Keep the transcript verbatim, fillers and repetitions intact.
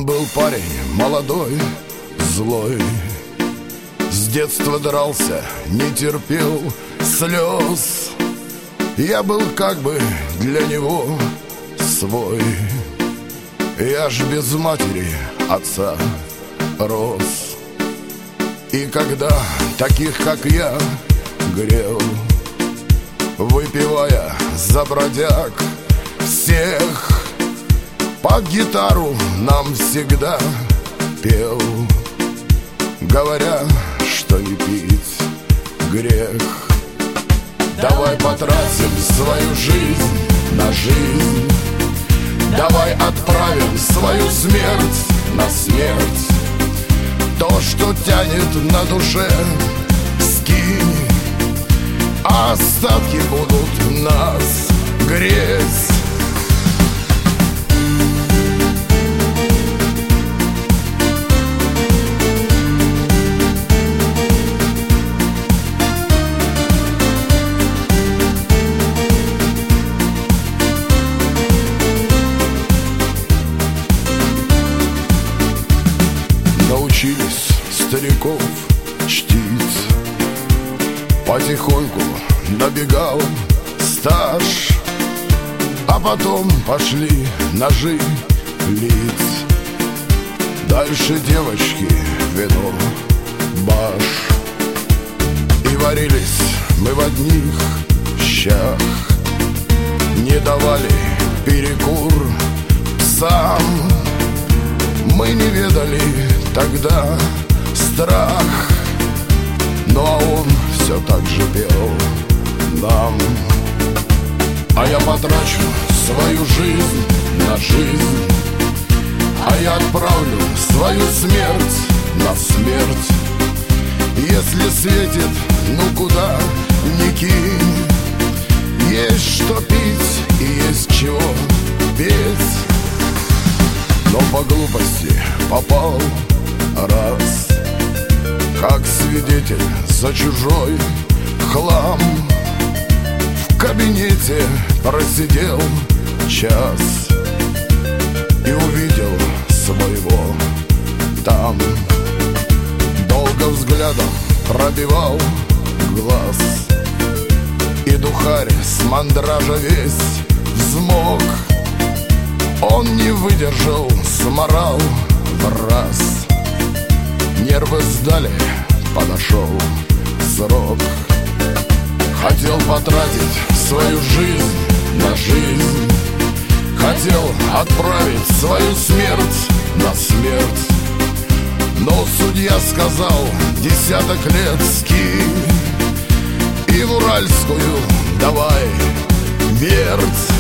Он был парень молодой, злой, с детства дрался, не терпел слез. Я был как бы для него свой. Я ж без матери отца рос. И когда таких, как я, грел, выпивая за бродяг всех, под гитару нам всегда пел, говоря, что и пить грех. Давай потратим свою жизнь на жизнь, давай отправим свою смерть на смерть. То, что тянет на душе, скинь, а остатки будут нас греть. Научились стариков чтить, потихоньку набегал стаж, а потом пошли ножи лить. Дальше девочки, вино, баш. И варились мы в одних щах, не давали перекур псам. Мы не ведали тогда страх, ну а он все так же пел нам. А я потрачу свою жизнь на жизнь, а я отправлю свою смерть на смерть. Если светит, ну куда ни кинь, есть что пить и есть чего петь. Но по глупости попал раз, как свидетель за чужой хлам. В кабинете просидел час и увидел своего там. Долго взглядом пробивал глаз, и духарь с мандража весь взмок. Он не выдержал, сморал в раз. Нервы сдали, подошел срок. Хотел потратить свою жизнь на жизнь, хотел отправить свою смерть на смерть. Но судья сказал: десяток лет скинь и в Уральскую давай верть.